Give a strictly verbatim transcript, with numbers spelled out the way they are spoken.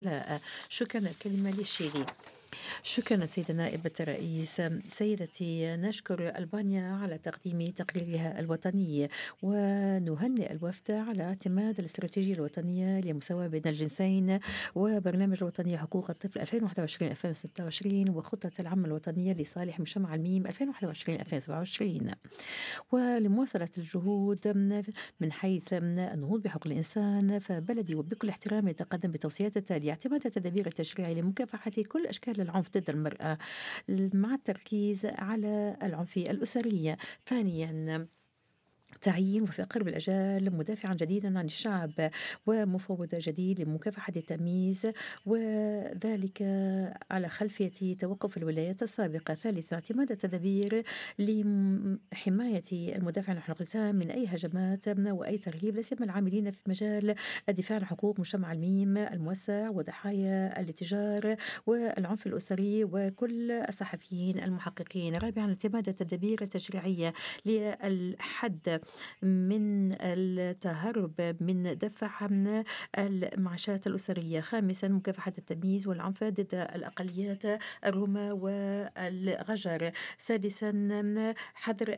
لا. شكرا الكلمة للشيلي. شكرا سيدة نائبة الرئيس. سيدتي، نشكر ألبانيا على تقديم تقريرها الوطني، ونهنئ الوفد على اعتماد الاستراتيجية الوطنية للمساواة بين الجنسين وبرنامج الوطني حقوق الطفل ألفين وواحد وعشرين ألفين وستة وعشرين وخطة العمل الوطنية لصالح مجتمع الميم ألفين وواحد وعشرين ألفين وسبعة وعشرين، ولمواصلة الجهود من حيث النهوض بحقوق الإنسان. فبلدي وبكل احترام يتقدم بتوصيات التالية: اعتماد التدابير التشريعية لمكافحة كل أشكال العنف ضد المرأة مع التركيز على العنف الأسري. ثانيا، تعيين وفي أقرب الأجال مدافعا جديدا عن الشعب ومفوض جديد لمكافحة التمييز، وذلك على خلفية توقف الولايات السابقة. ثالثا، اعتماد التدابير لحماية المدافع عن حقوق الإنسان من أي هجمات وأي ترهيب، لا سيما العاملين في مجال الدفاع عن حقوق مجتمع الميم الموسع وضحايا الاتجار والعنف الأسري وكل الصحفيين المحققين. رابعا، اعتماد التدابير التشريعية للحد من التهرب من دفع المعاشات الأسرية. خامسا، مكافحة التمييز والعنف ضد الأقليات الروما والغجر. سادسا، حظر